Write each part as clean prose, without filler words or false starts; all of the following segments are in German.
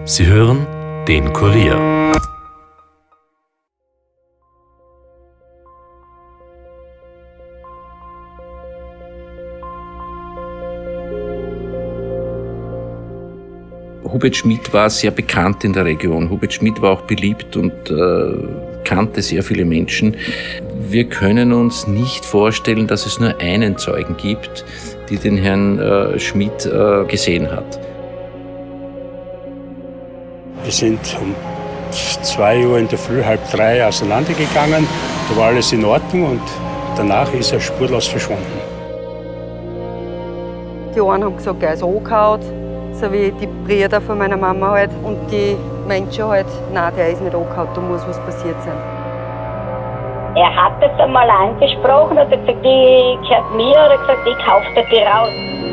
Sie hören den Kurier. Hubert Schmid war sehr bekannt in der Region. Hubert Schmid war auch beliebt und kannte sehr viele Menschen. Wir können uns nicht vorstellen, dass es nur einen Zeugen gibt, die den Herrn Schmid gesehen hat. Wir sind um 2 Uhr in der Früh, 2:30 auseinandergegangen. Da war alles in Ordnung und danach ist er spurlos verschwunden. Die einen haben gesagt, er ist angehauen, so wie die Brüder von meiner Mama halt. Und die Menschen halt, nein, der ist nicht angehauen, da muss was passiert sein. Er hat das einmal angesprochen, hat gesagt, die gehört mir, hat gesagt, ich kaufe dir die raus.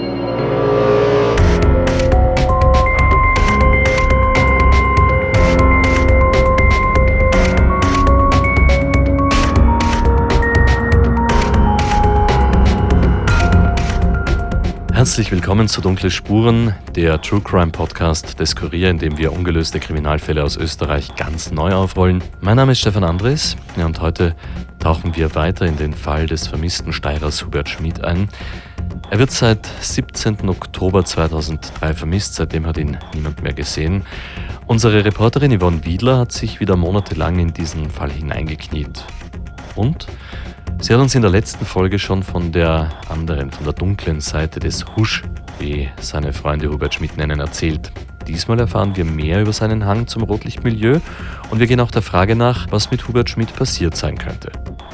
Herzlich willkommen zu Dunkle Spuren, der True Crime Podcast des Kurier, in dem wir ungelöste Kriminalfälle aus Österreich ganz neu aufrollen. Mein Name ist Stefan Andres und heute tauchen wir weiter in den Fall des vermissten Steirers Hubert Schmid ein. Er wird seit 17. Oktober 2003 vermisst, seitdem hat ihn niemand mehr gesehen. Unsere Reporterin Yvonne Wiedler hat sich wieder monatelang in diesen Fall hineingekniet. Und sie hat uns in der letzten Folge schon von der dunklen Seite des Husch, wie seine Freunde Hubert Schmid nennen, erzählt. Diesmal erfahren wir mehr über seinen Hang zum Rotlichtmilieu und wir gehen auch der Frage nach, was mit Hubert Schmid passiert sein könnte.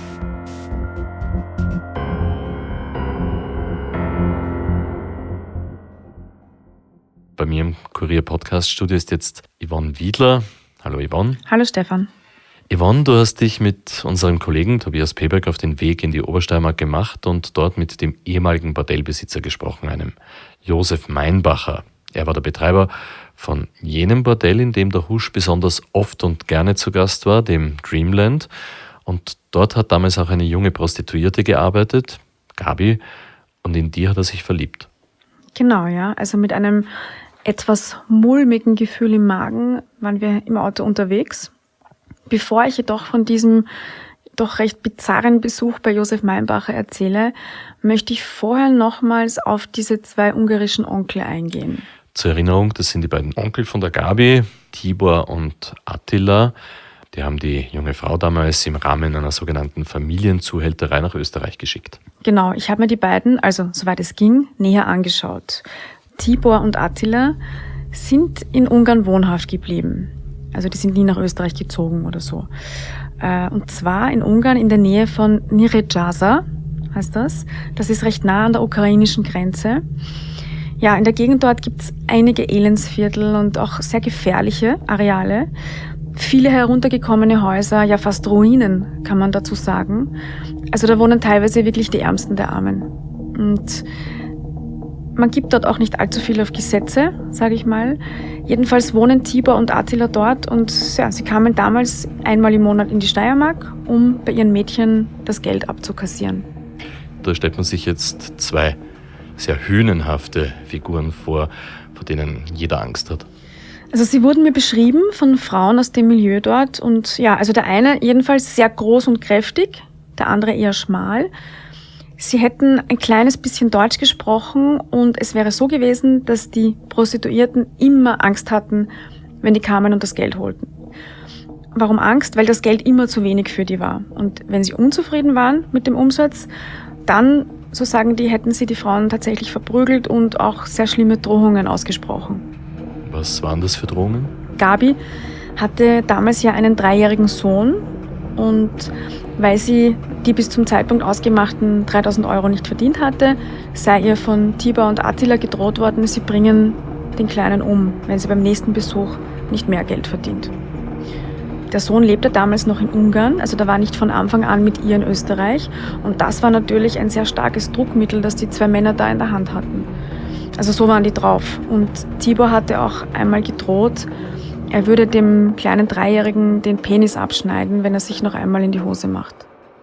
Bei mir im Kurier-Podcast-Studio ist jetzt Yvonne Wiedler. Hallo Yvonne. Hallo Stefan. Yvonne, du hast dich mit unserem Kollegen Tobias Peberg auf den Weg in die Obersteiermark gemacht und dort mit dem ehemaligen Bordellbesitzer gesprochen, einem Josef Meinbacher. Er war der Betreiber von jenem Bordell, in dem der Husch besonders oft und gerne zu Gast war, dem Dreamland. Und dort hat damals auch eine junge Prostituierte gearbeitet, Gabi, und in die hat er sich verliebt. Genau, ja. Also mit einem etwas mulmigen Gefühl im Magen waren wir im Auto unterwegs. Bevor ich jedoch von diesem doch recht bizarren Besuch bei Josef Meinbacher erzähle, möchte ich vorher nochmals auf diese 2 ungarischen Onkel eingehen. Zur Erinnerung, das sind die beiden Onkel von der Gabi, Tibor und Attila. Die haben die junge Frau damals im Rahmen einer sogenannten Familienzuhälterei nach Österreich geschickt. Genau, ich habe mir die beiden, also soweit es ging, näher angeschaut. Tibor und Attila sind in Ungarn wohnhaft geblieben. Also die sind nie nach Österreich gezogen oder so. Und zwar in Ungarn in der Nähe von Nyíregyháza, heißt das. Das ist recht nah an der ukrainischen Grenze. Ja, in der Gegend dort gibt's einige Elendsviertel und auch sehr gefährliche Areale. Viele heruntergekommene Häuser, ja fast Ruinen, kann man dazu sagen. Also da wohnen teilweise wirklich die Ärmsten der Armen. Und man gibt dort auch nicht allzu viel auf Gesetze, sage ich mal. Jedenfalls wohnen Tibor und Attila dort und ja, sie kamen damals einmal im Monat in die Steiermark, um bei ihren Mädchen das Geld abzukassieren. Da stellt man sich jetzt 2 sehr hünenhafte Figuren vor denen jeder Angst hat. Also sie wurden mir beschrieben von Frauen aus dem Milieu dort und ja, also der eine jedenfalls sehr groß und kräftig, der andere eher schmal. Sie hätten ein kleines bisschen Deutsch gesprochen und es wäre so gewesen, dass die Prostituierten immer Angst hatten, wenn die kamen und das Geld holten. Warum Angst? Weil das Geld immer zu wenig für die war. Und wenn sie unzufrieden waren mit dem Umsatz, dann, so sagen die, hätten sie die Frauen tatsächlich verprügelt und auch sehr schlimme Drohungen ausgesprochen. Was waren das für Drohungen? Gabi hatte damals ja einen 3-jährigen Sohn und weil sie die bis zum Zeitpunkt ausgemachten 3.000 Euro nicht verdient hatte, sei ihr von Tibor und Attila gedroht worden, sie bringen den Kleinen um, wenn sie beim nächsten Besuch nicht mehr Geld verdient. Der Sohn lebte damals noch in Ungarn, also da war nicht von Anfang an mit ihr in Österreich und das war natürlich ein sehr starkes Druckmittel, das die 2 Männer da in der Hand hatten. Also so waren die drauf und Tibor hatte auch einmal gedroht, er würde dem kleinen 3-Jährigen den Penis abschneiden, wenn er sich noch einmal in die Hose macht.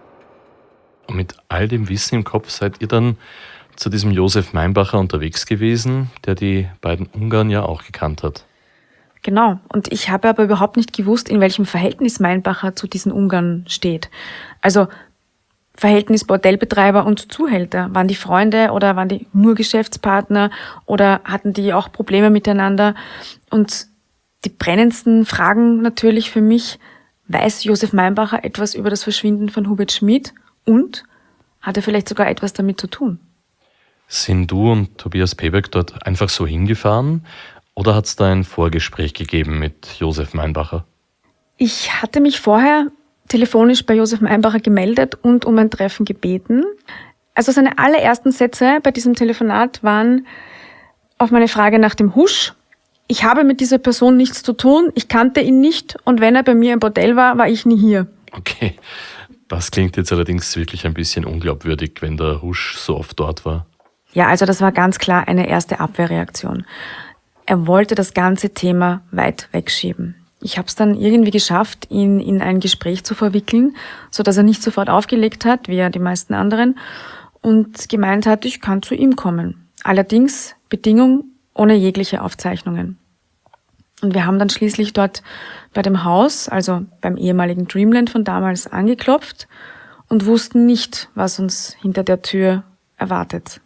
Und mit all dem Wissen im Kopf seid ihr dann zu diesem Josef Meinbacher unterwegs gewesen, der die beiden Ungarn ja auch gekannt hat. Genau. Und ich habe aber überhaupt nicht gewusst, in welchem Verhältnis Meinbacher zu diesen Ungarn steht. Also Verhältnis Bordellbetreiber und Zuhälter. Waren die Freunde oder waren die nur Geschäftspartner oder hatten die auch Probleme miteinander? Und die brennendsten Fragen natürlich für mich: Weiß Josef Meinbacher etwas über das Verschwinden von Hubert Schmid und hat er vielleicht sogar etwas damit zu tun? Sind du und Tobias Pebeck dort einfach so hingefahren oder hat es da ein Vorgespräch gegeben mit Josef Meinbacher? Ich hatte mich vorher telefonisch bei Josef Meinbacher gemeldet und um ein Treffen gebeten. Also seine allerersten Sätze bei diesem Telefonat waren auf meine Frage nach dem Husch: Ich habe mit dieser Person nichts zu tun, ich kannte ihn nicht und wenn er bei mir im Bordell war, war ich nie hier. Okay, das klingt jetzt allerdings wirklich ein bisschen unglaubwürdig, wenn der Husch so oft dort war. Ja, also das war ganz klar eine erste Abwehrreaktion. Er wollte das ganze Thema weit wegschieben. Ich habe es dann irgendwie geschafft, ihn in ein Gespräch zu verwickeln, sodass er nicht sofort aufgelegt hat, wie ja die meisten anderen, und gemeint hat, ich kann zu ihm kommen. Allerdings Bedingung ohne jegliche Aufzeichnungen. Und wir haben dann schließlich dort bei dem Haus, also beim ehemaligen Dreamland von damals, angeklopft und wussten nicht, was uns hinter der Tür erwartet.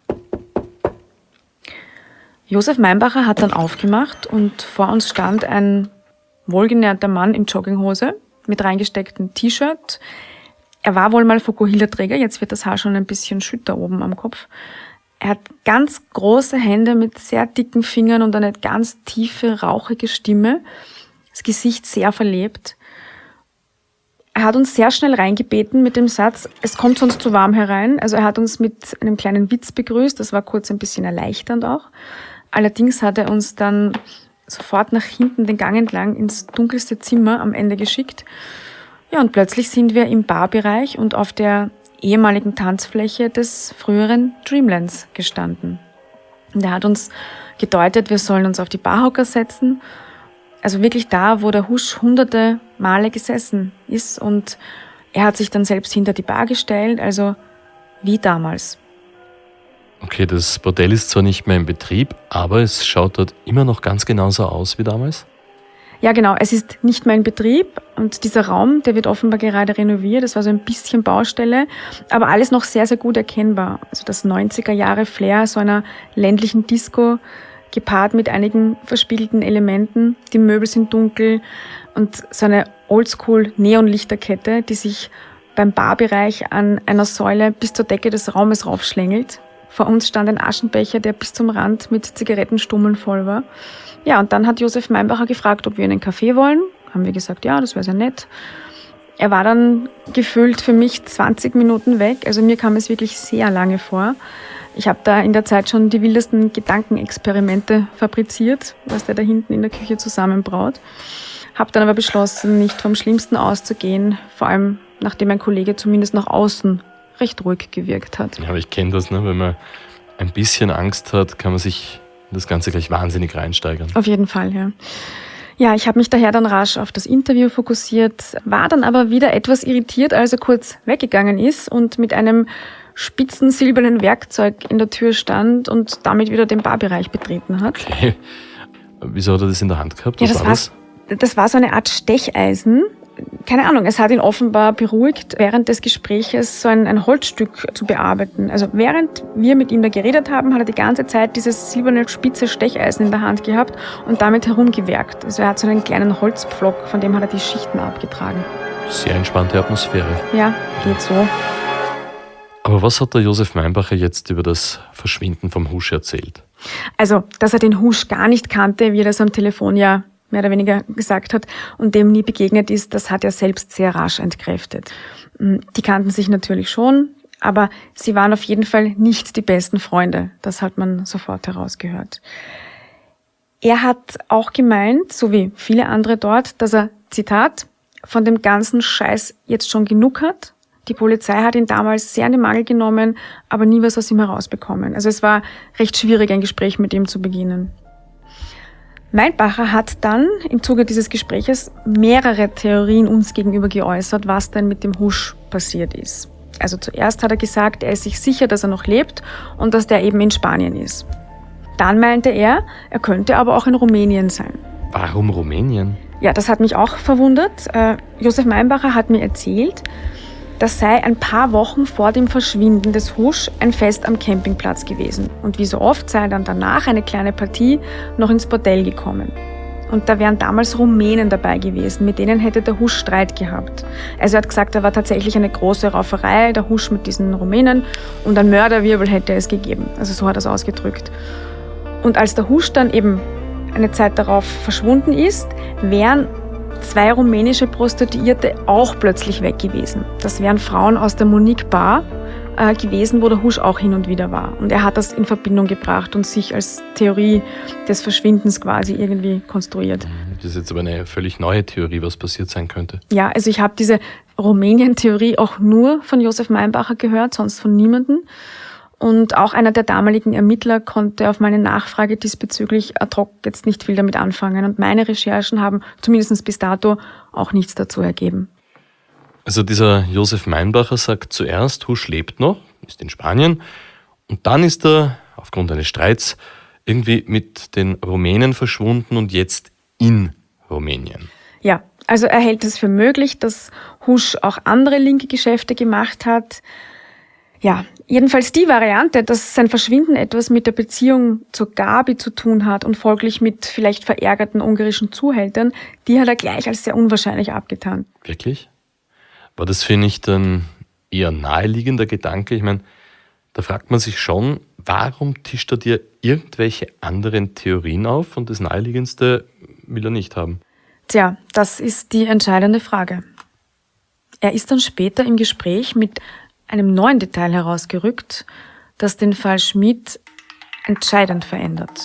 Josef Meinbacher hat dann aufgemacht und vor uns stand ein wohlgenährter Mann in Jogginghose mit reingestecktem T-Shirt. Er war wohl mal Fukuhila-Träger, jetzt wird das Haar schon ein bisschen schütter oben am Kopf. Er hat ganz große Hände mit sehr dicken Fingern und eine ganz tiefe, rauchige Stimme. Das Gesicht sehr verlebt. Er hat uns sehr schnell reingebeten mit dem Satz: Es kommt sonst zu warm herein. Also er hat uns mit einem kleinen Witz begrüßt. Das war kurz ein bisschen erleichternd auch. Allerdings hat er uns dann sofort nach hinten den Gang entlang ins dunkelste Zimmer am Ende geschickt. Ja, und plötzlich sind wir im Barbereich und auf der ehemaligen Tanzfläche des früheren Dreamlands gestanden. Und er hat uns gedeutet, wir sollen uns auf die Barhocker setzen. Also wirklich da, wo der Husch hunderte Male gesessen ist. Und er hat sich dann selbst hinter die Bar gestellt, also wie damals. Okay, das Bordell ist zwar nicht mehr in Betrieb, aber es schaut dort immer noch ganz genauso aus wie damals? Ja, genau. Es ist nicht mehr in Betrieb und dieser Raum, der wird offenbar gerade renoviert. Das war so ein bisschen Baustelle, aber alles noch sehr, sehr gut erkennbar. Also das 90er-Jahre-Flair so einer ländlichen Disco, gepaart mit einigen verspiegelten Elementen. Die Möbel sind dunkel und so eine Oldschool-Neonlichterkette, die sich beim Barbereich an einer Säule bis zur Decke des Raumes raufschlängelt. Vor uns stand ein Aschenbecher, der bis zum Rand mit Zigarettenstummeln voll war. Ja, und dann hat Josef Meinbacher gefragt, ob wir einen Kaffee wollen. Haben wir gesagt, ja, das wäre sehr nett. Er war dann gefühlt für mich 20 Minuten weg. Also mir kam es wirklich sehr lange vor. Ich habe da in der Zeit schon die wildesten Gedankenexperimente fabriziert, was der da hinten in der Küche zusammenbraut. Habe dann aber beschlossen, nicht vom Schlimmsten auszugehen, vor allem nachdem mein Kollege zumindest nach außen recht ruhig gewirkt hat. Ja, aber ich kenne das, ne? Wenn man ein bisschen Angst hat, kann man sich in das Ganze gleich wahnsinnig reinsteigern. Auf jeden Fall, ja. Ja, ich habe mich daher dann rasch auf das Interview fokussiert, war dann aber wieder etwas irritiert, als er kurz weggegangen ist und mit einem spitzen silbernen Werkzeug in der Tür stand und damit wieder den Barbereich betreten hat. Okay. Wieso hat er das in der Hand gehabt? Ja, das war so eine Art Stecheisen. Keine Ahnung, es hat ihn offenbar beruhigt, während des Gespräches so ein Holzstück zu bearbeiten. Also während wir mit ihm da geredet haben, hat er die ganze Zeit dieses silberne spitze Stecheisen in der Hand gehabt und damit herumgewerkt. Also er hat so einen kleinen Holzpflock, von dem hat er die Schichten abgetragen. Sehr entspannte Atmosphäre. Ja, geht so. Aber was hat der Josef Meinbacher jetzt über das Verschwinden vom Husch erzählt? Also, dass er den Husch gar nicht kannte, wie er das am Telefon ja mehr oder weniger gesagt hat und dem nie begegnet ist, das hat er selbst sehr rasch entkräftet. Die kannten sich natürlich schon, aber sie waren auf jeden Fall nicht die besten Freunde. Das hat man sofort herausgehört. Er hat auch gemeint, so wie viele andere dort, dass er, Zitat, von dem ganzen Scheiß jetzt schon genug hat. Die Polizei hat ihn damals sehr an den Mangel genommen, aber nie was aus ihm herausbekommen. Also es war recht schwierig, ein Gespräch mit ihm zu beginnen. Meinbacher hat dann im Zuge dieses Gespräches mehrere Theorien uns gegenüber geäußert, was denn mit dem Husch passiert ist. Also zuerst hat er gesagt, er ist sich sicher, dass er noch lebt und dass der eben in Spanien ist. Dann meinte er könnte aber auch in Rumänien sein. Warum Rumänien? Ja, das hat mich auch verwundert. Josef Meinbacher hat mir erzählt, das sei ein paar Wochen vor dem Verschwinden des Husch ein Fest am Campingplatz gewesen. Und wie so oft sei dann danach eine kleine Partie noch ins Bordell gekommen. Und da wären damals Rumänen dabei gewesen, mit denen hätte der Husch Streit gehabt. Also er hat gesagt, da war tatsächlich eine große Rauferei, der Husch mit diesen Rumänen, und ein Mörderwirbel hätte es gegeben. Also so hat er es ausgedrückt. Und als der Husch dann eben eine Zeit darauf verschwunden ist, wären 2 rumänische Prostituierte auch plötzlich weg gewesen. Das wären Frauen aus der Monique Bar gewesen, wo der Husch auch hin und wieder war. Und er hat das in Verbindung gebracht und sich als Theorie des Verschwindens quasi irgendwie konstruiert. Das ist jetzt aber eine völlig neue Theorie, was passiert sein könnte. Ja, also ich habe diese Rumänien-Theorie auch nur von Josef Meinbacher gehört, sonst von niemandem. Und auch einer der damaligen Ermittler konnte auf meine Nachfrage diesbezüglich ad hoc jetzt nicht viel damit anfangen. Und meine Recherchen haben zumindest bis dato auch nichts dazu ergeben. Also dieser Josef Meinbacher sagt zuerst, Husch lebt noch, ist in Spanien. Und dann ist er aufgrund eines Streits irgendwie mit den Rumänen verschwunden und jetzt in Rumänien. Ja, also er hält es für möglich, dass Husch auch andere linke Geschäfte gemacht hat. Ja, jedenfalls die Variante, dass sein Verschwinden etwas mit der Beziehung zur Gabi zu tun hat und folglich mit vielleicht verärgerten ungarischen Zuhältern, die hat er gleich als sehr unwahrscheinlich abgetan. Wirklich? War das für nicht ein eher naheliegender Gedanke? Ich meine, da fragt man sich schon, warum tischt er dir irgendwelche anderen Theorien auf und das Naheliegendste will er nicht haben? Tja, das ist die entscheidende Frage. Er ist dann später im Gespräch mit einem neuen Detail herausgerückt, das den Fall Schmid entscheidend verändert.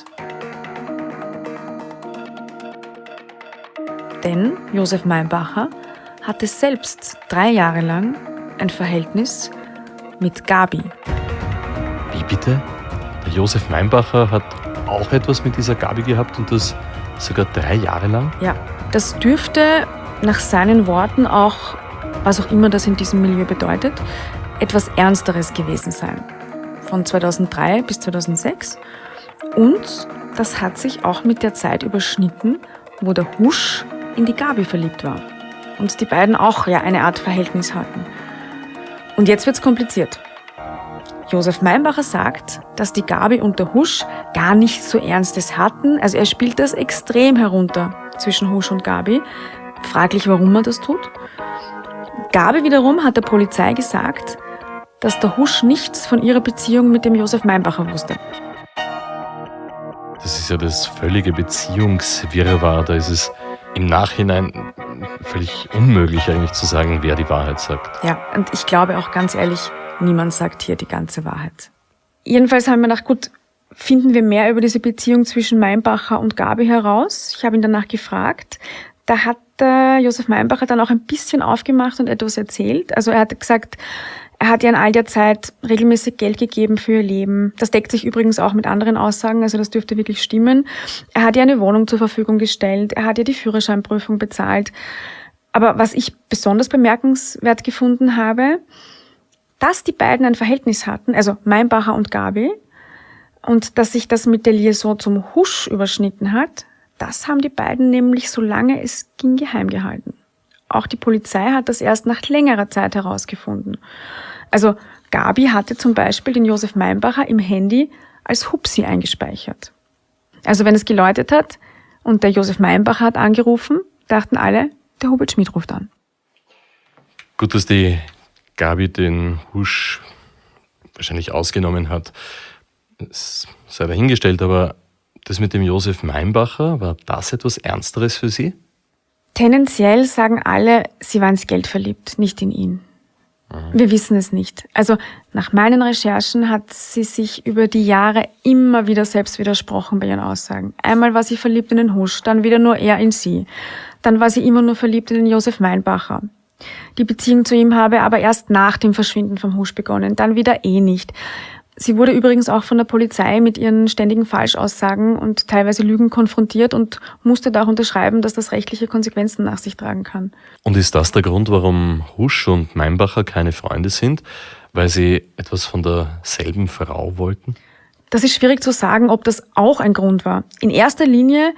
Denn Josef Meinbacher hatte selbst 3 Jahre lang ein Verhältnis mit Gabi. Wie bitte? Der Josef Meinbacher hat auch etwas mit dieser Gabi gehabt und das sogar 3 Jahre lang? Ja, das dürfte nach seinen Worten auch, was auch immer das in diesem Milieu bedeutet, etwas Ernsteres gewesen sein. Von 2003 bis 2006. Und das hat sich auch mit der Zeit überschnitten, wo der Husch in die Gabi verliebt war. Und die beiden auch eine Art Verhältnis hatten. Und jetzt wird's kompliziert. Josef Meinbacher sagt, dass die Gabi und der Husch gar nichts so Ernstes hatten. Also er spielt das extrem herunter zwischen Husch und Gabi. Fraglich, warum er das tut. Gabi wiederum hat der Polizei gesagt, dass der Husch nichts von ihrer Beziehung mit dem Josef Meinbacher wusste. Das ist ja das völlige Beziehungswirrwarr. Da ist es im Nachhinein völlig unmöglich eigentlich zu sagen, wer die Wahrheit sagt. Ja, und ich glaube auch ganz ehrlich, niemand sagt hier die ganze Wahrheit. Jedenfalls haben wir gedacht, gut, finden wir mehr über diese Beziehung zwischen Meinbacher und Gabi heraus. Ich habe ihn danach gefragt. Da hat Josef Meinbacher dann auch ein bisschen aufgemacht und etwas erzählt. Also er hat gesagt, er hat ihr in all der Zeit regelmäßig Geld gegeben für ihr Leben. Das deckt sich übrigens auch mit anderen Aussagen, also das dürfte wirklich stimmen. Er hat ihr eine Wohnung zur Verfügung gestellt, er hat ihr die Führerscheinprüfung bezahlt. Aber was ich besonders bemerkenswert gefunden habe, dass die beiden ein Verhältnis hatten, also Meinbacher und Gabi, und dass sich das mit der Liaison zum Husch überschnitten hat, das haben die beiden nämlich, solange es ging, geheim gehalten. Auch die Polizei hat das erst nach längerer Zeit herausgefunden. Also Gabi hatte zum Beispiel den Josef Meinbacher im Handy als Hupsi eingespeichert. Also wenn es geläutet hat und der Josef Meinbacher hat angerufen, dachten alle, der Hubert Schmid ruft an. Gut, dass die Gabi den Husch wahrscheinlich ausgenommen hat. Das sei dahingestellt, aber das mit dem Josef Meinbacher, war das etwas Ernsteres für Sie? Tendenziell sagen alle, sie waren ins Geld verliebt, nicht in ihn. Wir wissen es nicht. Also nach meinen Recherchen hat sie sich über die Jahre immer wieder selbst widersprochen bei ihren Aussagen. Einmal war sie verliebt in den Husch, dann wieder nur er in sie. Dann war sie immer nur verliebt in den Josef Meinbacher. Die Beziehung zu ihm habe aber erst nach dem Verschwinden vom Husch begonnen, dann wieder nicht. Sie wurde übrigens auch von der Polizei mit ihren ständigen Falschaussagen und teilweise Lügen konfrontiert und musste da auch unterschreiben, dass das rechtliche Konsequenzen nach sich tragen kann. Und ist das der Grund, warum Husch und Meinbacher keine Freunde sind? Weil sie etwas von derselben Frau wollten? Das ist schwierig zu sagen, ob das auch ein Grund war. In erster Linie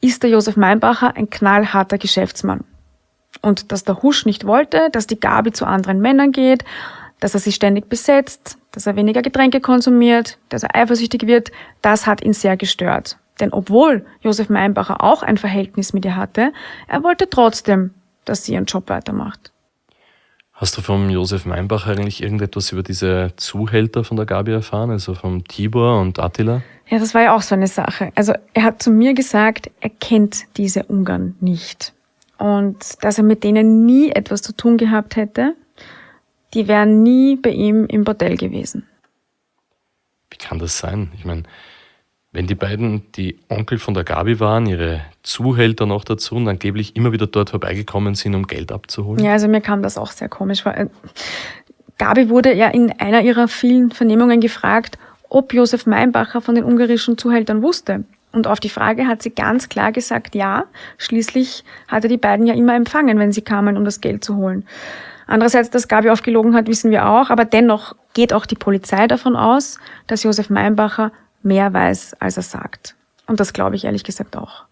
ist der Josef Meinbacher ein knallharter Geschäftsmann. Und dass der Husch nicht wollte, dass die Gabi zu anderen Männern geht, dass er sie ständig besetzt, dass er weniger Getränke konsumiert, dass er eifersüchtig wird, das hat ihn sehr gestört. Denn obwohl Josef Meinbacher auch ein Verhältnis mit ihr hatte, er wollte trotzdem, dass sie ihren Job weitermacht. Hast du vom Josef Meinbacher eigentlich irgendetwas über diese Zuhälter von der Gabi erfahren, also vom Tibor und Attila? Ja, das war ja auch so eine Sache. Also er hat zu mir gesagt, er kennt diese Ungarn nicht. Und dass er mit denen nie etwas zu tun gehabt hätte, die wären nie bei ihm im Bordell gewesen. Wie kann das sein? Ich meine, wenn die beiden die Onkel von der Gabi waren, ihre Zuhälter noch dazu und angeblich immer wieder dort vorbeigekommen sind, um Geld abzuholen? Ja, also mir kam das auch sehr komisch vor. Gabi wurde ja in einer ihrer vielen Vernehmungen gefragt, ob Josef Meinbacher von den ungarischen Zuhältern wusste. Und auf die Frage hat sie ganz klar gesagt, ja. Schließlich hat er die beiden ja immer empfangen, wenn sie kamen, um das Geld zu holen. Andererseits, dass Gabi oft gelogen hat, wissen wir auch. Aber dennoch geht auch die Polizei davon aus, dass Josef Meinbacher mehr weiß, als er sagt. Und das glaube ich ehrlich gesagt auch.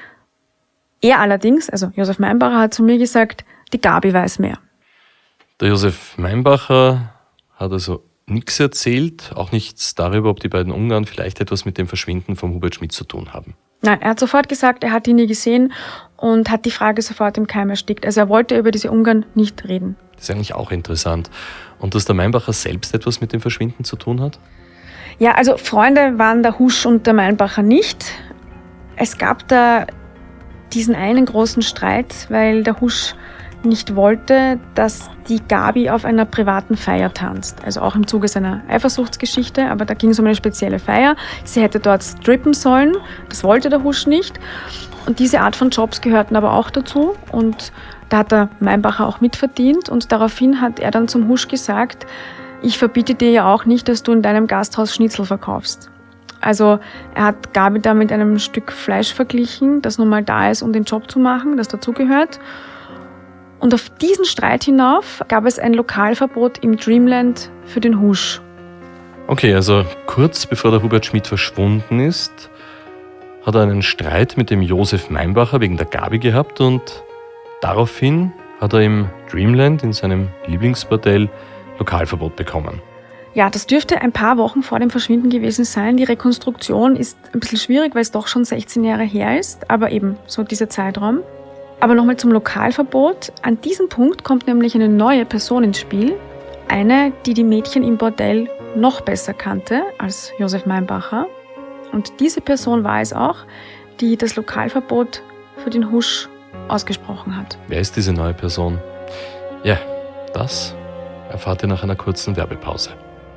Er allerdings, also Josef Meinbacher, hat zu mir gesagt, die Gabi weiß mehr. Der Josef Meinbacher hat also nichts erzählt, auch nichts darüber, ob die beiden Ungarn vielleicht etwas mit dem Verschwinden von Hubert Schmidt zu tun haben. Nein, er hat sofort gesagt, er hat ihn nie gesehen und hat die Frage sofort im Keim erstickt. Also er wollte über diese Ungarn nicht reden. Das ist eigentlich auch interessant. Und dass der Meinbacher selbst etwas mit dem Verschwinden zu tun hat? Ja, also Freunde waren der Husch und der Meinbacher nicht. Es gab da diesen einen großen Streit, weil der Husch nicht wollte, dass die Gabi auf einer privaten Feier tanzt. Also auch im Zuge seiner Eifersuchtsgeschichte, aber da ging es um eine spezielle Feier. Sie hätte dort strippen sollen, das wollte der Husch nicht. Und diese Art von Jobs gehörten aber auch dazu und da hat der Meinbacher auch mitverdient und daraufhin hat er dann zum Husch gesagt, ich verbiete dir ja auch nicht, dass du in deinem Gasthaus Schnitzel verkaufst. Also er hat Gabi da mit einem Stück Fleisch verglichen, das nun mal da ist, um den Job zu machen, das dazugehört. Und auf diesen Streit hinauf gab es ein Lokalverbot im Dreamland für den Husch. Okay, also kurz bevor der Hubert Schmidt verschwunden ist, hat er einen Streit mit dem Josef Meinbacher wegen der Gabi gehabt und daraufhin hat er im Dreamland, in seinem Lieblingsbordell, Lokalverbot bekommen. Ja, das dürfte ein paar Wochen vor dem Verschwinden gewesen sein. Die Rekonstruktion ist ein bisschen schwierig, weil es doch schon 16 Jahre her ist, aber eben so dieser Zeitraum. Aber nochmal zum Lokalverbot. An diesem Punkt kommt nämlich eine neue Person ins Spiel. Eine, die die Mädchen im Bordell noch besser kannte als Josef Meinbacher. Und diese Person war es auch, die das Lokalverbot für den Husch ausgesprochen hat. Wer ist diese neue Person? Ja, das erfahrt ihr nach einer kurzen Werbepause.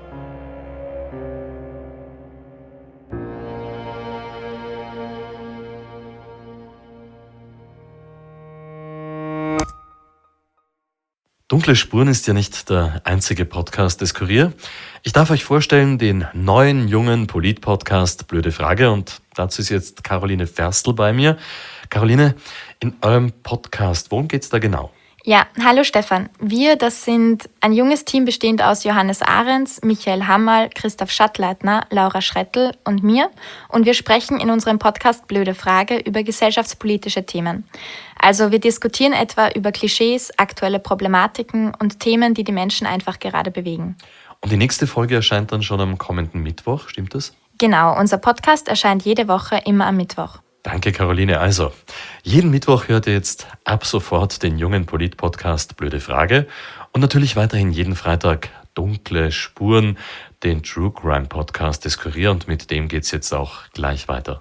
Dunkle Spuren ist ja nicht der einzige Podcast des Kurier. Ich darf euch vorstellen den neuen, jungen Polit-Podcast Blöde Frage und dazu ist jetzt Caroline Ferstl bei mir. Caroline, in eurem Podcast, worum geht's da genau? Ja, hallo Stefan. Wir, das sind ein junges Team bestehend aus Johannes Ahrens, Michael Hammerl, Christoph Schattleitner, Laura Schrettel und mir. Und wir sprechen in unserem Podcast Blöde Frage über gesellschaftspolitische Themen. Also wir diskutieren etwa über Klischees, aktuelle Problematiken und Themen, die die Menschen einfach gerade bewegen. Und die nächste Folge erscheint dann schon am kommenden Mittwoch, stimmt das? Genau, unser Podcast erscheint jede Woche immer am Mittwoch. Danke, Caroline. Also, jeden Mittwoch hört ihr jetzt ab sofort den jungen Polit-Podcast Blöde Frage und natürlich weiterhin jeden Freitag Dunkle Spuren, den True Crime Podcast des Kurier und mit dem geht's jetzt auch gleich weiter.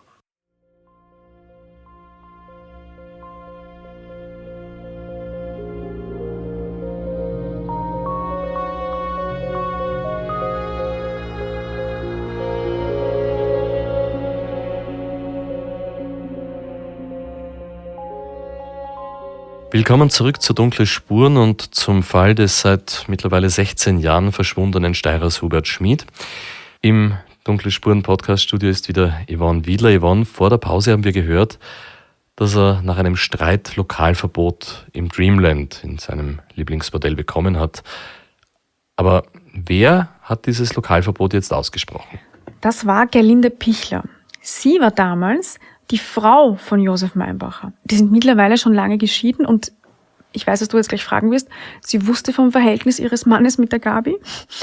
Willkommen zurück zu Dunkle Spuren und zum Fall des seit mittlerweile 16 Jahren verschwundenen Steirers Hubert Schmidt. Im Dunkle Spuren Podcast-Studio ist wieder Yvonne Wiedler. Yvonne, vor der Pause haben wir gehört, dass er nach einem Streit Lokalverbot im Dreamland, in seinem Lieblingsbordell, bekommen hat. Aber wer hat dieses Lokalverbot jetzt ausgesprochen? Das war Gerlinde Pichler. Sie war damals Die Frau von Josef Meinbacher, die sind mittlerweile schon lange geschieden und ich weiß, dass du jetzt gleich fragen wirst, sie wusste vom Verhältnis ihres Mannes mit der Gabi.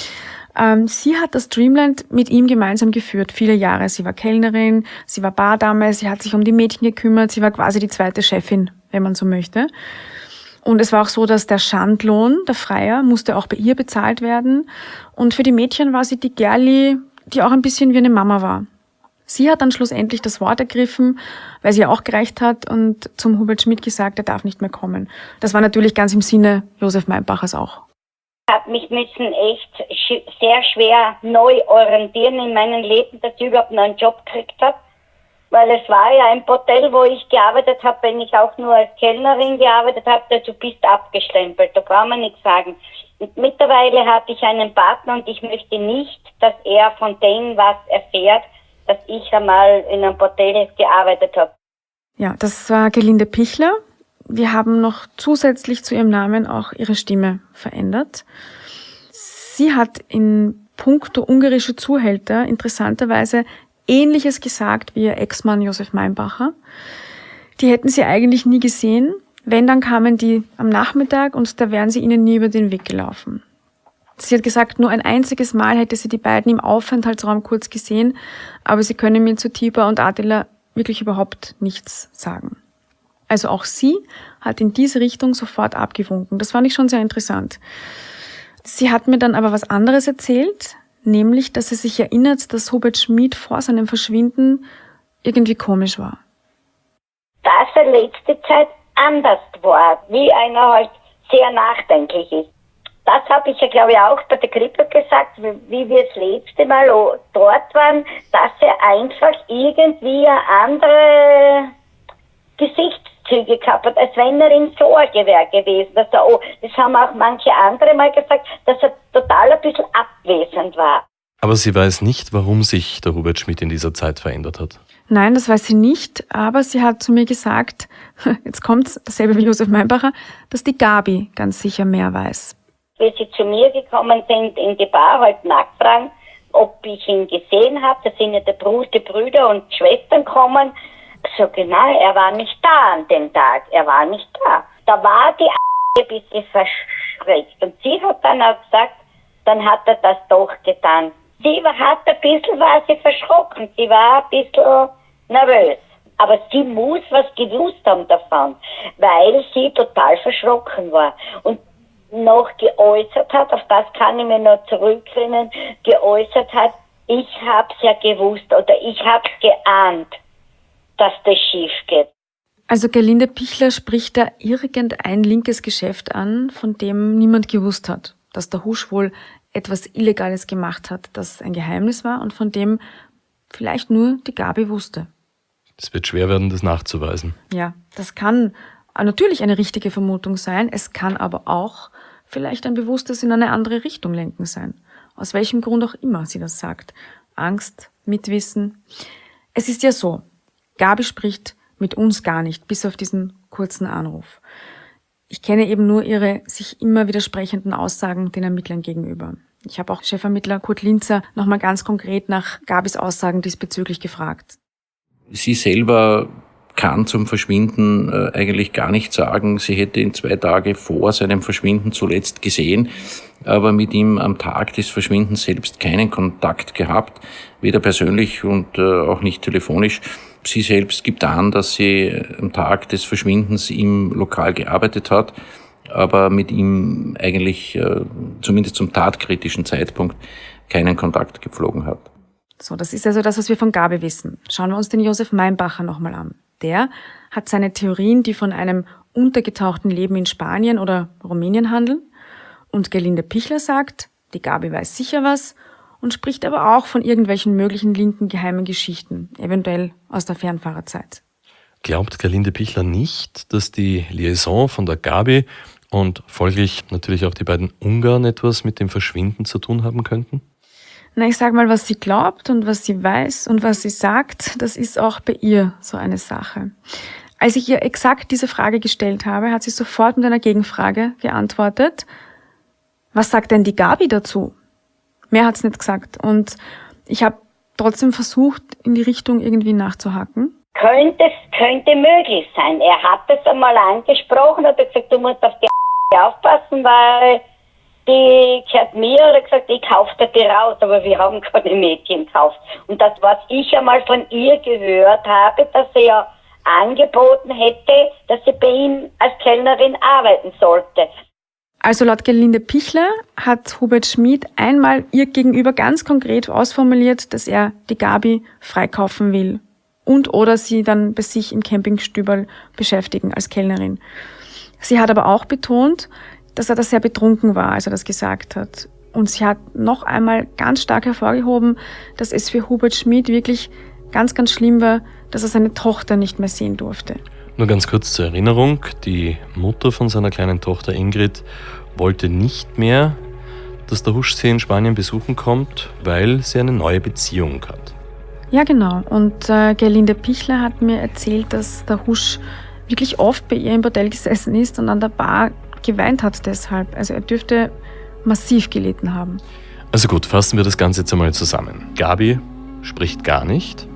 Sie hat das Dreamland mit ihm gemeinsam geführt, viele Jahre. Sie war Kellnerin, sie war Bardame, sie hat sich um die Mädchen gekümmert, sie war quasi die zweite Chefin, wenn man so möchte. Und es war auch so, dass der Schandlohn, der Freier, musste auch bei ihr bezahlt werden. Und für die Mädchen war sie die Gerli, die auch ein bisschen wie eine Mama war. Sie hat dann schlussendlich das Wort ergriffen, weil sie ja auch gereicht hat und zum Hubert Schmidt gesagt, er darf nicht mehr kommen. Das war natürlich ganz im Sinne Josef Meinbachers auch. Ich habe mich müssen echt sehr schwer neu orientieren in meinem Leben, dass ich überhaupt noch einen Job gekriegt habe. Weil es war ja ein Hotel, wo ich gearbeitet habe, wenn ich auch nur als Kellnerin gearbeitet habe, du bist abgestempelt, da kann man nichts sagen. Und mittlerweile hatte ich einen Partner und ich möchte nicht, dass er von dem was erfährt, dass ich einmal in einem Hotel gearbeitet habe. Ja, das war Gelinde Pichler. Wir haben noch zusätzlich zu ihrem Namen auch ihre Stimme verändert. Sie hat in puncto ungarische Zuhälter interessanterweise Ähnliches gesagt wie ihr Ex-Mann Josef Meinbacher. Die hätten sie eigentlich nie gesehen. Wenn, dann kamen die am Nachmittag und da wären sie ihnen nie über den Weg gelaufen. Sie hat gesagt, nur ein einziges Mal hätte sie die beiden im Aufenthaltsraum kurz gesehen, aber sie können mir zu Tibor und Attila wirklich überhaupt nichts sagen. Also auch sie hat in diese Richtung sofort abgewunken. Das fand ich schon sehr interessant. Sie hat mir dann aber was anderes erzählt, nämlich, dass sie sich erinnert, dass Hubert Schmidt vor seinem Verschwinden irgendwie komisch war. Dass er letzte Zeit anders war, wie einer halt sehr nachdenklich ist. Das habe ich ja, glaube ich, auch bei der Grippe gesagt, wie wir das letzte Mal dort waren, dass er einfach irgendwie eine andere Gesichtszüge gehabt hat, als wenn er in Sorge wäre gewesen. Das haben auch manche andere mal gesagt, dass er total ein bisschen abwesend war. Aber sie weiß nicht, warum sich der Hubert Schmidt in dieser Zeit verändert hat. Nein, das weiß sie nicht, aber sie hat zu mir gesagt, jetzt kommt's, dasselbe wie Josef Meinbacher, dass die Gabi ganz sicher mehr weiß. Wie sie zu mir gekommen sind in die Bar, halt nachfragen, ob ich ihn gesehen habe. Da sind ja die Brüder und Schwestern gekommen. So genau, er war nicht da an dem Tag. Er war nicht da. Da war die ein bisschen verschreckt. Und sie hat dann auch gesagt, dann hat er das doch getan. Sie war sie verschrocken. Sie war ein bisschen nervös. Aber sie muss was gewusst haben davon, weil sie total verschrocken war. Und noch geäußert hat, auf das kann ich mir noch zurückerinnern, geäußert hat, ich hab's ja gewusst oder ich hab's geahnt, dass das schief geht. Also Gelinde Pichler spricht da irgendein linkes Geschäft an, von dem niemand gewusst hat, dass der Husch wohl etwas Illegales gemacht hat, das ein Geheimnis war und von dem vielleicht nur die Gabi wusste. Es wird schwer werden, das nachzuweisen. Ja, das kann natürlich eine richtige Vermutung sein, es kann aber auch vielleicht ein bewusstes in eine andere Richtung lenken sein. Aus welchem Grund auch immer sie das sagt. Angst, Mitwissen. Es ist ja so, Gabi spricht mit uns gar nicht, bis auf diesen kurzen Anruf. Ich kenne eben nur ihre sich immer widersprechenden Aussagen den Ermittlern gegenüber. Ich habe auch Chefermittler Kurt Linzer nochmal ganz konkret nach Gabis Aussagen diesbezüglich gefragt. Sie selber kann zum Verschwinden eigentlich gar nichts sagen. Sie hätte ihn 2 Tage vor seinem Verschwinden zuletzt gesehen, aber mit ihm am Tag des Verschwindens selbst keinen Kontakt gehabt, weder persönlich und auch nicht telefonisch. Sie selbst gibt an, dass sie am Tag des Verschwindens im Lokal gearbeitet hat, aber mit ihm eigentlich zumindest zum tatkritischen Zeitpunkt keinen Kontakt gepflogen hat. So, das ist also das, was wir von Gabi wissen. Schauen wir uns den Josef Meinbacher nochmal an. Der hat seine Theorien, die von einem untergetauchten Leben in Spanien oder Rumänien handeln. Und Gelinde Pichler sagt, die Gabi weiß sicher was und spricht aber auch von irgendwelchen möglichen linken geheimen Geschichten, eventuell aus der Fernfahrerzeit. Glaubt Gelinde Pichler nicht, dass die Liaison von der Gabi und folglich natürlich auch die beiden Ungarn etwas mit dem Verschwinden zu tun haben könnten? Na, ich sag mal, was sie glaubt und was sie weiß und was sie sagt, das ist auch bei ihr so eine Sache. Als ich ihr exakt diese Frage gestellt habe, hat sie sofort mit einer Gegenfrage geantwortet. Was sagt denn die Gabi dazu? Mehr hat's nicht gesagt. Und ich habe trotzdem versucht, in die Richtung irgendwie nachzuhaken. könnte möglich sein. Er hat es einmal angesprochen, hat gesagt, du musst auf die aufpassen, weil die gehört mir, oder gesagt, ich kaufe dir die raus, aber wir haben keine Mädchen gekauft. Und das, was ich einmal von ihr gehört habe, dass sie ja angeboten hätte, dass sie bei ihm als Kellnerin arbeiten sollte. Also laut Gerlinde Pichler hat Hubert Schmid einmal ihr gegenüber ganz konkret ausformuliert, dass er die Gabi freikaufen will und oder sie dann bei sich im Campingstübel beschäftigen als Kellnerin. Sie hat aber auch betont, dass er da sehr betrunken war, als er das gesagt hat. Und sie hat noch einmal ganz stark hervorgehoben, dass es für Hubert Schmid wirklich ganz, ganz schlimm war, dass er seine Tochter nicht mehr sehen durfte. Nur ganz kurz zur Erinnerung, die Mutter von seiner kleinen Tochter Ingrid wollte nicht mehr, dass der Husch sie in Spanien besuchen kommt, weil sie eine neue Beziehung hat. Ja, genau. Und Gerlinde Pichler hat mir erzählt, dass der Husch wirklich oft bei ihr im Bordell gesessen ist und an der Bar geweint hat deshalb. Also er dürfte massiv gelitten haben. Also gut, fassen wir das Ganze jetzt einmal zusammen. Gabi spricht gar nicht.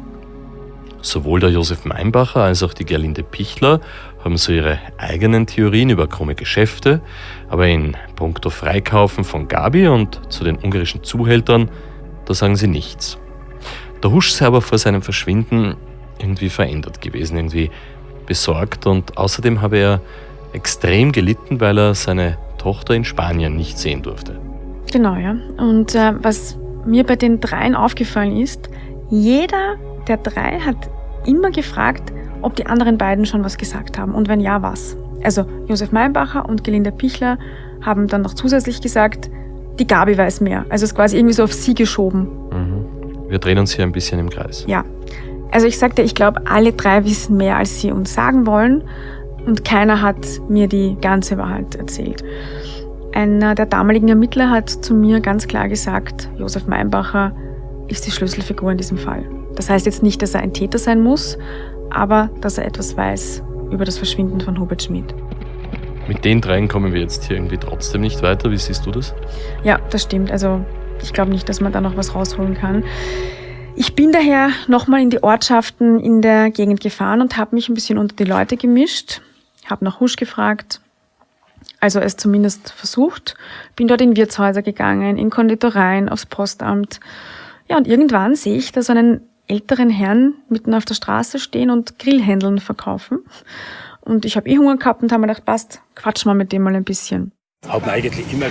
Sowohl der Josef Meinbacher als auch die Gerlinde Pichler haben so ihre eigenen Theorien über krumme Geschäfte, aber in puncto Freikaufen von Gabi und zu den ungarischen Zuhältern, da sagen sie nichts. Der Husch sei aber vor seinem Verschwinden irgendwie verändert gewesen, irgendwie besorgt, und außerdem habe er extrem gelitten, weil er seine Tochter in Spanien nicht sehen durfte. Genau, ja. Und was mir bei den dreien aufgefallen ist, jeder der drei hat immer gefragt, ob die anderen beiden schon was gesagt haben und wenn ja, was. Also Josef Meinbacher und Gerlinde Pichler haben dann noch zusätzlich gesagt, die Gabi weiß mehr. Also es ist quasi irgendwie so auf sie geschoben. Wir drehen uns hier ein bisschen im Kreis. Ja, also ich sagte, ich glaube, alle drei wissen mehr, als sie uns sagen wollen. Und keiner hat mir die ganze Wahrheit erzählt. Einer der damaligen Ermittler hat zu mir ganz klar gesagt, Josef Meinbacher ist die Schlüsselfigur in diesem Fall. Das heißt jetzt nicht, dass er ein Täter sein muss, aber dass er etwas weiß über das Verschwinden von Hubert Schmid. Mit den dreien kommen wir jetzt hier irgendwie trotzdem nicht weiter. Wie siehst du das? Ja, das stimmt. Also ich glaube nicht, dass man da noch was rausholen kann. Ich bin daher nochmal in die Ortschaften in der Gegend gefahren und habe mich ein bisschen unter die Leute gemischt. Habe nach Husch gefragt, also es zumindest versucht. Bin dort in Wirtshäuser gegangen, in Konditoreien, aufs Postamt. Ja, und irgendwann sehe ich da so einen älteren Herrn mitten auf der Straße stehen und Grillhändeln verkaufen. Und ich habe Hunger gehabt und habe mir gedacht, passt, quatsch mal mit dem mal ein bisschen. Haben eigentlich immer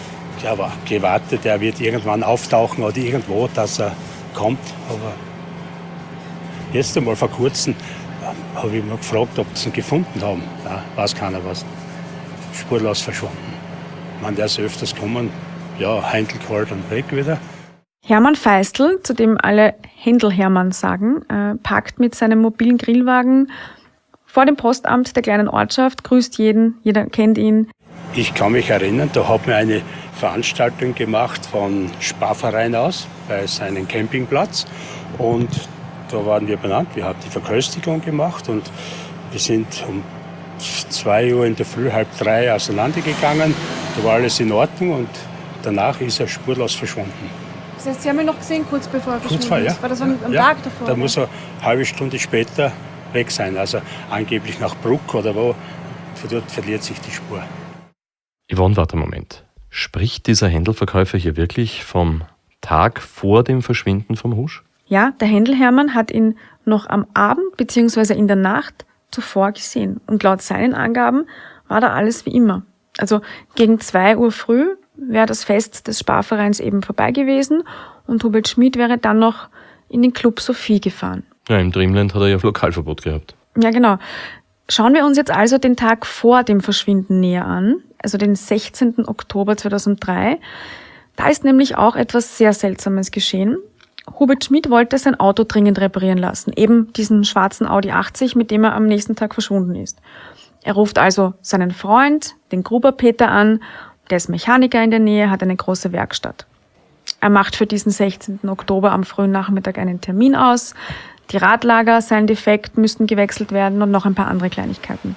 gewartet, er wird irgendwann auftauchen oder irgendwo, dass er kommt. Aber jetzt einmal vor kurzem habe ich mir gefragt, ob sie ihn gefunden haben. Ja, weiß keiner was. Spurlos verschwunden. Man, der ist öfters kommen, ja, Händel geholt und weg wieder. Hermann Feistl, zu dem alle Händel-Hermann sagen, parkt mit seinem mobilen Grillwagen vor dem Postamt der kleinen Ortschaft, grüßt jeden, jeder kennt ihn. Ich kann mich erinnern, da hat mir eine Veranstaltung gemacht von Sparverein aus bei seinem Campingplatz und da waren wir benannt. Wir haben die Verköstigung gemacht und wir sind um 2 Uhr in der Früh, 2:30 auseinandergegangen. Da war alles in Ordnung und danach ist er spurlos verschwunden. Das heißt, Sie haben ihn noch gesehen, kurz bevor er verschwunden Kurz vor, ist? War das am Tag davor? Da muss er eine halbe Stunde später weg sein. Also angeblich nach Bruck oder wo. Von dort verliert sich die Spur. Yvonne, warte einen Moment. Spricht dieser Händelverkäufer hier wirklich vom Tag vor dem Verschwinden vom Husch? Ja, der Händel-Hermann hat ihn noch am Abend bzw. in der Nacht zuvor gesehen. Und laut seinen Angaben war da alles wie immer. Also gegen 2 Uhr früh wäre das Fest des Sparvereins eben vorbei gewesen und Hubert Schmid wäre dann noch in den Club Sophie gefahren. Ja, im Dreamland hat er ja Lokalverbot gehabt. Ja, genau. Schauen wir uns jetzt also den Tag vor dem Verschwinden näher an, also den 16. Oktober 2003. Da ist nämlich auch etwas sehr Seltsames geschehen. Hubert Schmid wollte sein Auto dringend reparieren lassen, eben diesen schwarzen Audi 80, mit dem er am nächsten Tag verschwunden ist. Er ruft also seinen Freund, den Gruber Peter, an. Der ist Mechaniker in der Nähe, hat eine große Werkstatt. Er macht für diesen 16. Oktober am frühen Nachmittag einen Termin aus. Die Radlager seien defekt, müssten gewechselt werden und noch ein paar andere Kleinigkeiten.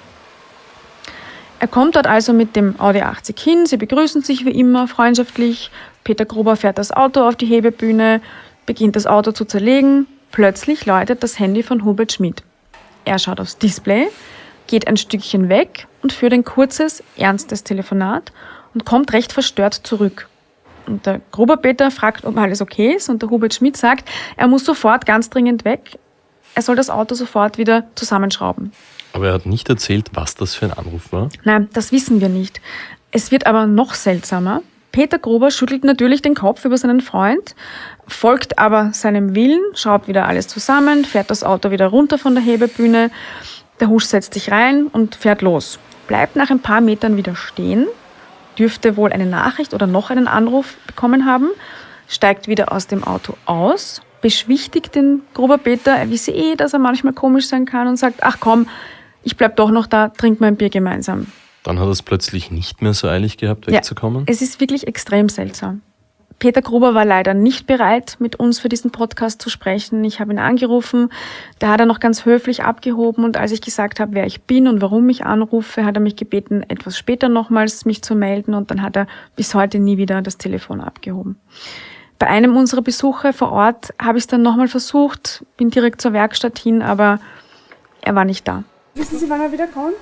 Er kommt dort also mit dem Audi 80 hin, sie begrüßen sich wie immer freundschaftlich. Peter Gruber fährt das Auto auf die Hebebühne, beginnt das Auto zu zerlegen. Plötzlich läutet das Handy von Hubert Schmid. Er schaut aufs Display, geht ein Stückchen weg und führt ein kurzes, ernstes Telefonat und kommt recht verstört zurück. Und der Gruber-Peter fragt, ob alles okay ist, und der Hubert Schmidt sagt, er muss sofort ganz dringend weg. Er soll das Auto sofort wieder zusammenschrauben. Aber er hat nicht erzählt, was das für ein Anruf war. Nein, das wissen wir nicht. Es wird aber noch seltsamer. Peter Gruber schüttelt natürlich den Kopf über seinen Freund, folgt aber seinem Willen, schraubt wieder alles zusammen, fährt das Auto wieder runter von der Hebebühne. Der Husch setzt sich rein und fährt los. Bleibt nach ein paar Metern wieder stehen, dürfte wohl eine Nachricht oder noch einen Anruf bekommen haben, steigt wieder aus dem Auto aus, beschwichtigt den Gruber-Peter, er wisse dass er manchmal komisch sein kann, und sagt, ach komm, ich bleib doch noch da, trinken wir ein Bier gemeinsam. Dann hat er es plötzlich nicht mehr so eilig gehabt, wegzukommen? Ja, es ist wirklich extrem seltsam. Peter Gruber war leider nicht bereit, mit uns für diesen Podcast zu sprechen. Ich habe ihn angerufen, da hat er noch ganz höflich abgehoben, und als ich gesagt habe, wer ich bin und warum ich anrufe, hat er mich gebeten, etwas später nochmals mich zu melden, und dann hat er bis heute nie wieder das Telefon abgehoben. Bei einem unserer Besuche vor Ort habe ich es dann nochmal versucht, bin direkt zur Werkstatt hin, aber er war nicht da. Wissen Sie, wann er wieder kommt?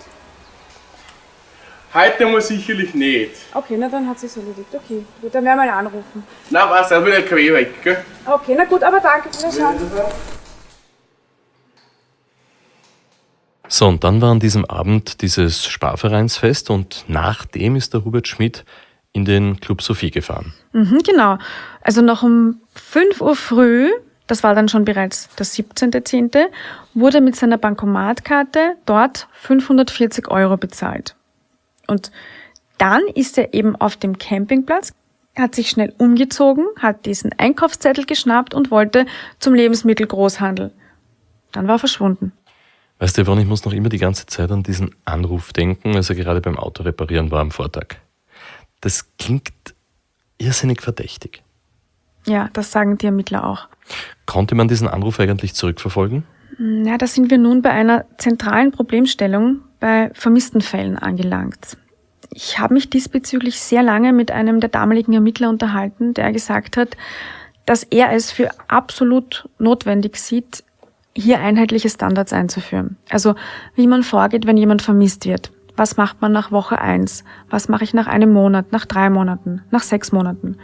Heute muss sicherlich nicht. Okay, na dann hat sich's erledigt. Okay, gut, dann werden wir ihn anrufen. Na was, da will der KW weg, gell? Okay, na gut, aber danke für das Schauen. So, und dann war an diesem Abend dieses Sparvereinsfest, und nach dem ist der Hubert Schmidt in den Club Sophie gefahren. Genau. Also noch um 5 Uhr früh, das war dann schon bereits der 17.10., wurde mit seiner Bankomatkarte dort 540 € bezahlt. Und dann ist er eben auf dem Campingplatz, hat sich schnell umgezogen, hat diesen Einkaufszettel geschnappt und wollte zum Lebensmittelgroßhandel. Dann war er verschwunden. Weißt du, Yvonne, ich muss noch immer die ganze Zeit an diesen Anruf denken, als er gerade beim Auto reparieren war am Vortag. Das klingt irrsinnig verdächtig. Ja, das sagen die Ermittler auch. Konnte man diesen Anruf eigentlich zurückverfolgen? Ja, da sind wir nun bei einer zentralen Problemstellung bei vermissten Fällen angelangt. Ich habe mich diesbezüglich sehr lange mit einem der damaligen Ermittler unterhalten, der gesagt hat, dass er es für absolut notwendig sieht, hier einheitliche Standards einzuführen. Also wie man vorgeht, wenn jemand vermisst wird. Was macht man nach Woche 1? Was mache ich nach einem Monat, nach 3 Monaten, nach 6 Monaten?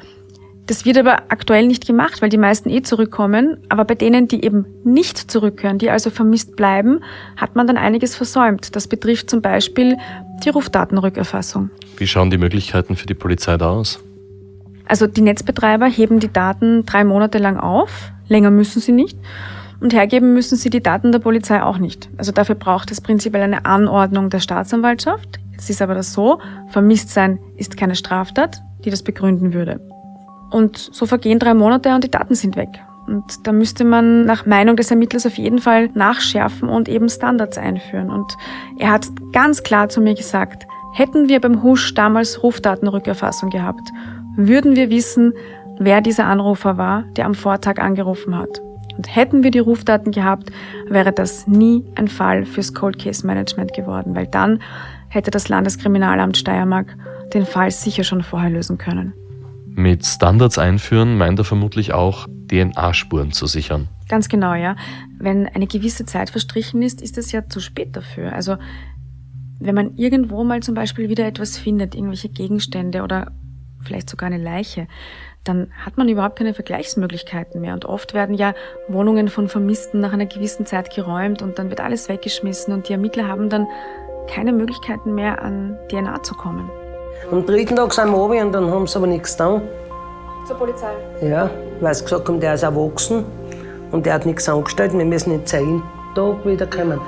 Das wird aber aktuell nicht gemacht, weil die meisten zurückkommen. Aber bei denen, die eben nicht zurückkehren, die also vermisst bleiben, hat man dann einiges versäumt. Das betrifft zum Beispiel die Rufdatenrückerfassung. Wie schauen die Möglichkeiten für die Polizei da aus? Also die Netzbetreiber heben die Daten 3 Monate lang auf. Länger müssen sie nicht. Und hergeben müssen sie die Daten der Polizei auch nicht. Also dafür braucht es prinzipiell eine Anordnung der Staatsanwaltschaft. Jetzt ist aber das so, vermisst sein ist keine Straftat, die das begründen würde. Und so vergehen 3 Monate und die Daten sind weg. Und da müsste man nach Meinung des Ermittlers auf jeden Fall nachschärfen und eben Standards einführen. Und er hat ganz klar zu mir gesagt, hätten wir beim Husch damals Rufdatenrückerfassung gehabt, würden wir wissen, wer dieser Anrufer war, der am Vortag angerufen hat. Und hätten wir die Rufdaten gehabt, wäre das nie ein Fall fürs Cold Case Management geworden, weil dann hätte das Landeskriminalamt Steiermark den Fall sicher schon vorher lösen können. Mit Standards einführen meint er vermutlich auch, DNA-Spuren zu sichern. Ganz genau, ja. Wenn eine gewisse Zeit verstrichen ist, ist es ja zu spät dafür. Also wenn man irgendwo mal zum Beispiel wieder etwas findet, irgendwelche Gegenstände oder vielleicht sogar eine Leiche, dann hat man überhaupt keine Vergleichsmöglichkeiten mehr. Und oft werden ja Wohnungen von Vermissten nach einer gewissen Zeit geräumt und dann wird alles weggeschmissen und die Ermittler haben dann keine Möglichkeiten mehr, an DNA zu kommen. Am 3. Tag sind wir runter und dann haben sie aber nichts getan. Zur Polizei? Ja, weil sie gesagt haben, der ist erwachsen und der hat nichts angestellt. Wir müssen in 10 Tagen wiederkommen.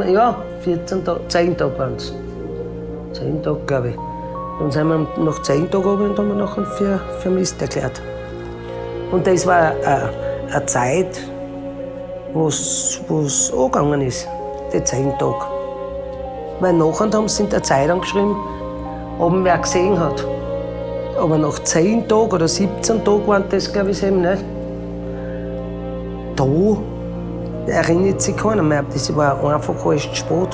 14 Tage, 10 Tage waren es. 10 Tage, glaube ich. Dann sind wir nach 10 Tagen runter und haben wir nachher für vermisst erklärt. Und das war eine Zeit, wo es angegangen ist, die 10 Tage. Weil nachher haben sie in der Zeitung geschrieben, ob ihn wer gesehen hat. Aber nach 10 Tagen oder 17 Tagen waren das, glaube ich, eben nicht. Da erinnert sich keiner mehr. Das war einfach alles Sport.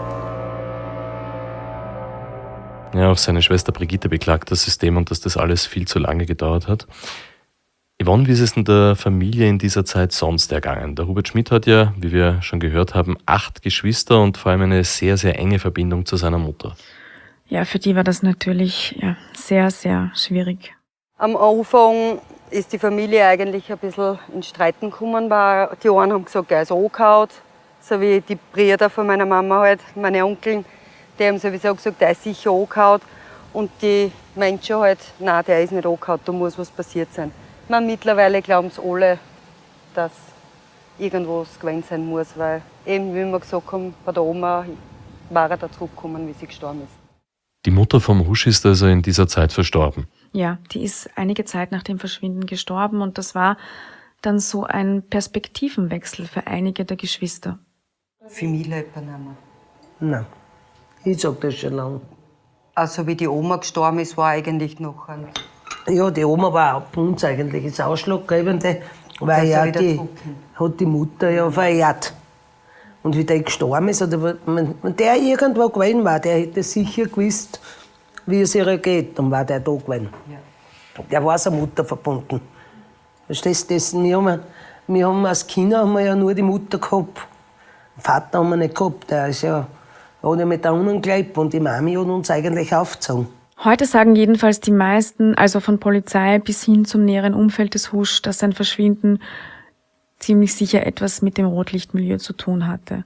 Ja, auch seine Schwester Brigitte beklagt das System und dass das alles viel zu lange gedauert hat. Yvonne, wie ist es denn der Familie in dieser Zeit sonst ergangen? Der Hubert Schmidt hat ja, wie wir schon gehört haben, 8 Geschwister und vor allem eine sehr, sehr enge Verbindung zu seiner Mutter. Ja, für die war das natürlich sehr, sehr schwierig. Am Anfang ist die Familie eigentlich ein bisschen in Streiten gekommen, weil die einen haben gesagt, er ist angehauen, so wie die Brüder von meiner Mama halt, meine Onkeln, die haben sowieso gesagt, er ist sicher angehauen. Und die Menschen halt, nein, der ist nicht angehauen, da muss was passiert sein. Mittlerweile glauben es alle, dass irgendwas gewesen sein muss, weil eben, wie wir gesagt haben, bei der Oma war er da zurückgekommen, wie sie gestorben ist. Die Mutter vom Husch ist also in dieser Zeit verstorben. Ja, die ist einige Zeit nach dem Verschwinden gestorben und das war dann so ein Perspektivenwechsel für einige der Geschwister. Für mich lebt er nicht mehr. Nein, ich sag das schon lange. Also wie die Oma gestorben ist, war eigentlich noch ein... Ja, die Oma war auch bei uns eigentlich das Ausschlaggebende, weil ja die hat die Mutter ja verehrt. Und wie der gestorben ist, oder wenn der irgendwo gewesen war, der hätte sicher gewusst, wie es ihr geht, dann war der da gewesen. Ja. Der war seiner Mutter verbunden. Verstehst du das? Wir haben als Kinder haben wir ja nur die Mutter gehabt. Den Vater haben wir nicht gehabt, der ist ja, hat ja mit da unten gelebt und die Mami hat uns eigentlich aufgezogen. Heute sagen jedenfalls die meisten, also von Polizei bis hin zum näheren Umfeld des Husch, dass sein Verschwinden ziemlich sicher etwas mit dem Rotlichtmilieu zu tun hatte.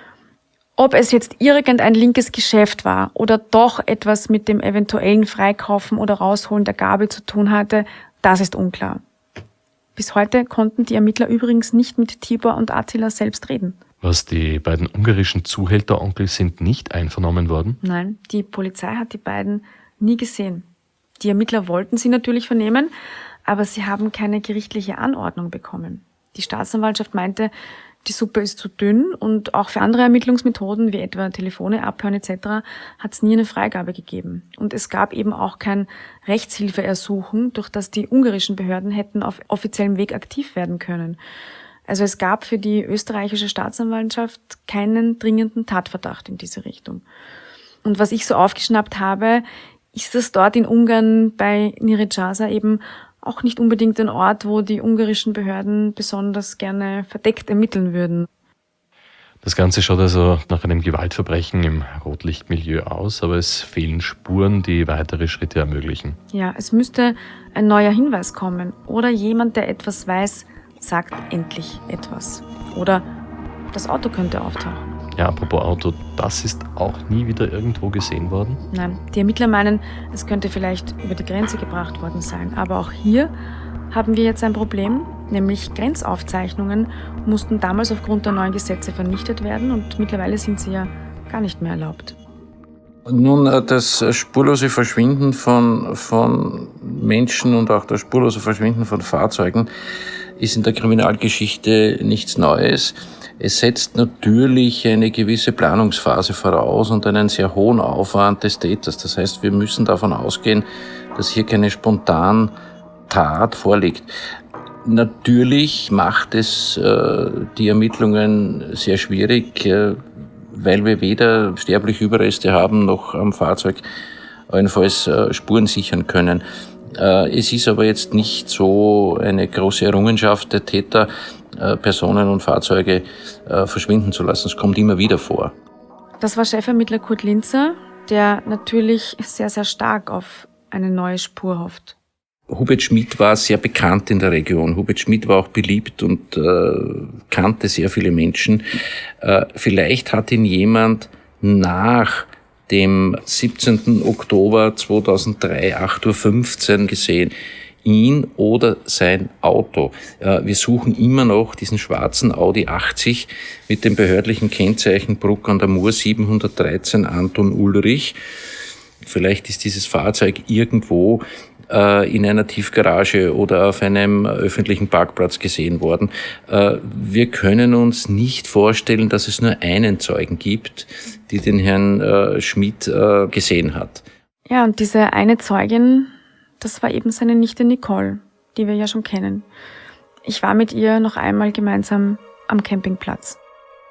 Ob es jetzt irgendein linkes Geschäft war oder doch etwas mit dem eventuellen Freikaufen oder Rausholen der Gabel zu tun hatte, das ist unklar. Bis heute konnten die Ermittler übrigens nicht mit Tibor und Attila selbst reden. Was, die beiden ungarischen Zuhälteronkel sind nicht einvernommen worden? Nein, die Polizei hat die beiden nie gesehen. Die Ermittler wollten sie natürlich vernehmen, aber sie haben keine gerichtliche Anordnung bekommen. Die Staatsanwaltschaft meinte, die Suppe ist zu dünn und auch für andere Ermittlungsmethoden, wie etwa Telefone abhören etc., hat es nie eine Freigabe gegeben. Und es gab eben auch kein Rechtshilfeersuchen, durch das die ungarischen Behörden hätten auf offiziellem Weg aktiv werden können. Also es gab für die österreichische Staatsanwaltschaft keinen dringenden Tatverdacht in diese Richtung. Und was ich so aufgeschnappt habe, ist es dort in Ungarn bei Nyíregyháza eben auch nicht unbedingt ein Ort, wo die ungarischen Behörden besonders gerne verdeckt ermitteln würden. Das Ganze schaut also nach einem Gewaltverbrechen im Rotlichtmilieu aus, aber es fehlen Spuren, die weitere Schritte ermöglichen. Ja, es müsste ein neuer Hinweis kommen oder jemand, der etwas weiß, sagt endlich etwas. Oder das Auto könnte auftauchen. Ja, apropos Auto, das ist auch nie wieder irgendwo gesehen worden? Nein, die Ermittler meinen, es könnte vielleicht über die Grenze gebracht worden sein. Aber auch hier haben wir jetzt ein Problem, nämlich Grenzaufzeichnungen mussten damals aufgrund der neuen Gesetze vernichtet werden und mittlerweile sind sie ja gar nicht mehr erlaubt. Nun, das spurlose Verschwinden von Menschen und auch das spurlose Verschwinden von Fahrzeugen ist in der Kriminalgeschichte nichts Neues. Es setzt natürlich eine gewisse Planungsphase voraus und einen sehr hohen Aufwand des Täters. Das heißt, wir müssen davon ausgehen, dass hier keine spontan Tat vorliegt. Natürlich macht es die Ermittlungen sehr schwierig, weil wir weder sterbliche Überreste haben noch am Fahrzeug allenfalls Spuren sichern können. Es ist aber jetzt nicht so eine große Errungenschaft der Täter, Personen und Fahrzeuge verschwinden zu lassen. Es kommt immer wieder vor. Das war Chefermittler Kurt Linzer, der natürlich sehr, sehr stark auf eine neue Spur hofft. Hubert Schmidt war sehr bekannt in der Region. Hubert Schmidt war auch beliebt und kannte sehr viele Menschen. Vielleicht hat ihn jemand nach dem 17. Oktober 2003, 8:15 Uhr gesehen. Ihn oder sein Auto. Wir suchen immer noch diesen schwarzen Audi 80 mit dem behördlichen Kennzeichen Bruck an der Mur 713 Anton Ulrich. Vielleicht ist dieses Fahrzeug irgendwo in einer Tiefgarage oder auf einem öffentlichen Parkplatz gesehen worden. Wir können uns nicht vorstellen, dass es nur einen Zeugen gibt, die den Herrn Schmidt gesehen hat. Ja, und diese eine Zeugin, das war eben seine Nichte Nicole, die wir ja schon kennen. Ich war mit ihr noch einmal gemeinsam am Campingplatz.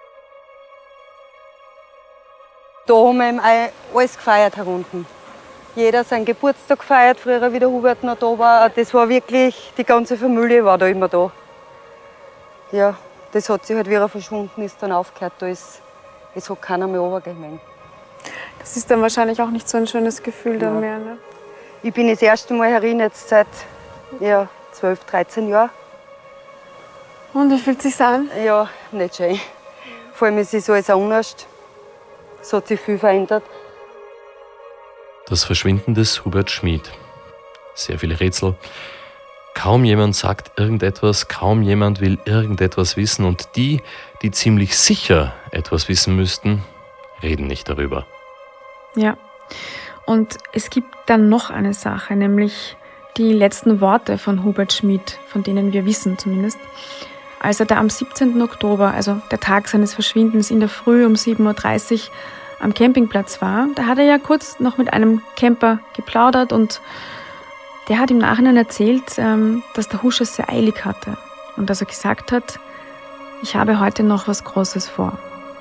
Da haben wir alles gefeiert herunten. jeder seinen Geburtstag gefeiert, früher wie der Hubert noch da war. Das war wirklich, die ganze Familie war da immer da. Ja, das hat sich halt wieder verschwunden, ist dann aufgehört, es hat keiner mehr runtergegangen. Das ist dann wahrscheinlich auch nicht so ein schönes Gefühl dann mehr, ne? Ich bin das erste Mal herin jetzt seit 12, 13 Jahren. Und wie fühlt es sich an? Ja, nicht schön. Vor allem ist es alles anders. Es hat sich viel verändert. Das Verschwinden des Hubert Schmid. Sehr viele Rätsel. Kaum jemand sagt irgendetwas, kaum jemand will irgendetwas wissen und die ziemlich sicher etwas wissen müssten, reden nicht darüber. Ja, und es gibt dann noch eine Sache, nämlich die letzten Worte von Hubert Schmid, von denen wir wissen zumindest. Als er da am 17. Oktober, also der Tag seines Verschwindens, in der Früh um 7.30 Uhr am Campingplatz war, da hat er ja kurz noch mit einem Camper geplaudert und der hat im Nachhinein erzählt, dass der Husch es sehr eilig hatte und dass er gesagt hat, ich habe heute noch was Großes vor.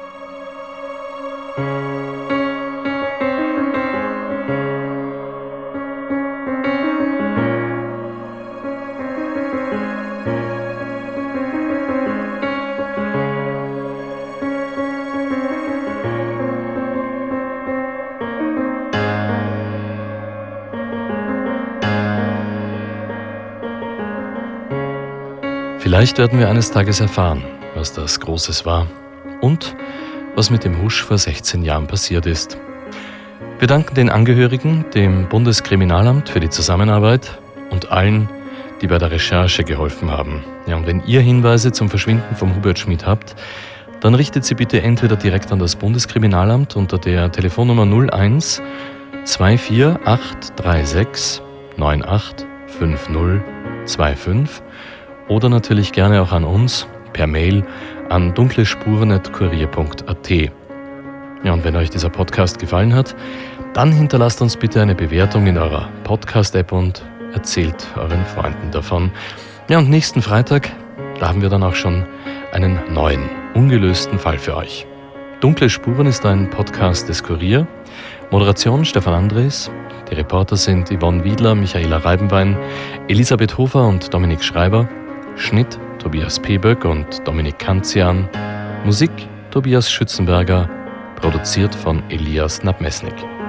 Vielleicht werden wir eines Tages erfahren, was das Großes war und was mit dem Husch vor 16 Jahren passiert ist. Wir danken den Angehörigen, dem Bundeskriminalamt für die Zusammenarbeit und allen, die bei der Recherche geholfen haben. Ja, und wenn ihr Hinweise zum Verschwinden von Hubert Schmid habt, dann richtet sie bitte entweder direkt an das Bundeskriminalamt unter der Telefonnummer 01 24836 98 5025 oder natürlich gerne auch an uns per Mail an dunklespuren@kurier.at. Ja, und wenn euch dieser Podcast gefallen hat, dann hinterlasst uns bitte eine Bewertung in eurer Podcast-App und erzählt euren Freunden davon. Ja, und nächsten Freitag, da haben wir dann auch schon einen neuen, ungelösten Fall für euch. Dunkle Spuren ist ein Podcast des Kurier. Moderation Stefan Andres. Die Reporter sind Yvonne Wiedler, Michaela Reibenwein, Elisabeth Hofer und Dominik Schreiber. Schnitt Tobias Peböck und Dominik Kanzian. Musik Tobias Schützenberger. Produziert von Elias Nabmesnik.